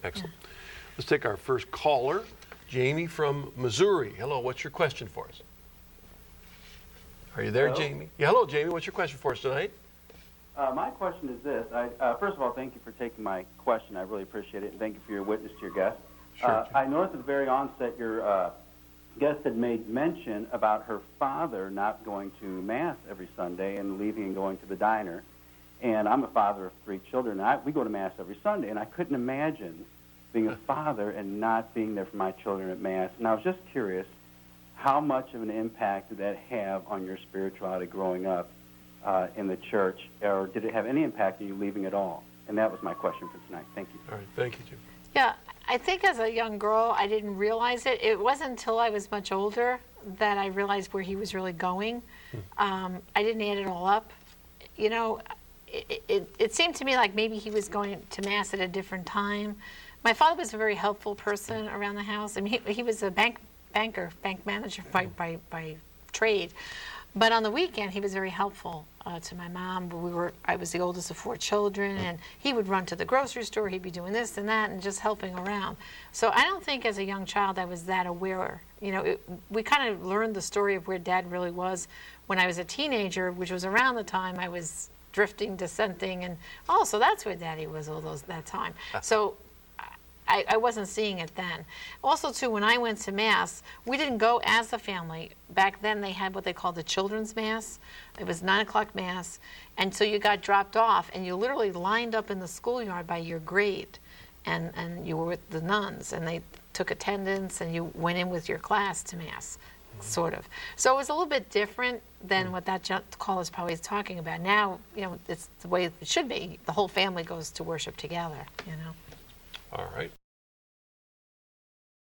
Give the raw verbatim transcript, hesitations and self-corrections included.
Excellent. Let's take our first caller, Jamie from Missouri. Hello, what's your question for us? Are you there, Hello? Jamie? Yeah, hello, Jamie. What's your question for us tonight? Uh, my question is this. I, uh, first of all, thank you for taking my question. I really appreciate it, and thank you for your witness to your guest. Sure. Uh, I noticed at the very onset your uh, guest had made mention about her father not going to Mass every Sunday and leaving and going to the diner. And I'm a father of three children, and I, we go to Mass every Sunday, and I couldn't imagine being a father and not being there for my children at Mass. And I was just curious, how much of an impact did that have on your spirituality growing up uh, in the church, or did it have any impact on you leaving at all? And that was my question for tonight. Thank you. All right, thank you, Jim. Yeah, I think as a young girl, I didn't realize it. It wasn't until I was much older that I realized where he was really going. Um, I didn't add it all up. You know, it, it, it seemed to me like maybe he was going to Mass at a different time. My father was a very helpful person around the house. I mean, he, he was a bank banker, bank manager by, by, by trade. But on the weekend, he was very helpful uh, to my mom. We were, I was the oldest of four children, and he would run to the grocery store. He'd be doing this and that and just helping around. So I don't think as a young child I was that aware. You know, it, we kind of learned the story of where Dad really was when I was a teenager, which was around the time I was drifting, dissenting, and oh, so that's where Daddy was all those that time. So I, I wasn't seeing it then. Also, too, when I went to Mass, we didn't go as a family. Back then, they had what they called the Children's Mass. It was nine o'clock Mass, and so you got dropped off, and you literally lined up in the schoolyard by your grade, and, and you were with the nuns, and they took attendance, and you went in with your class to Mass, sort of. So it was a little bit different than what that call is probably talking about. Now, you know, it's the way it should be. The whole family goes to worship together, you know. All right.